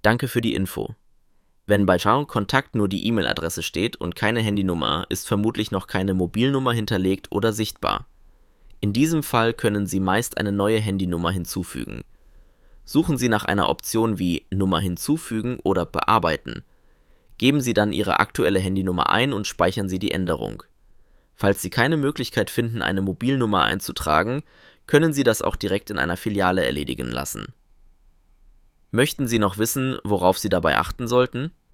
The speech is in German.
Danke für die Info. Wenn bei Chao Kontakt nur die E-Mail-Adresse steht und keine Handynummer, ist vermutlich noch keine Mobilnummer hinterlegt oder sichtbar. In diesem Fall können Sie meist eine neue Handynummer hinzufügen. Suchen Sie nach einer Option wie Nummer hinzufügen oder bearbeiten. Geben Sie dann Ihre aktuelle Handynummer ein und speichern Sie die Änderung. Falls Sie keine Möglichkeit finden, eine Mobilnummer einzutragen, können Sie das auch direkt in einer Filiale erledigen lassen. Möchten Sie noch wissen, worauf Sie dabei achten sollten?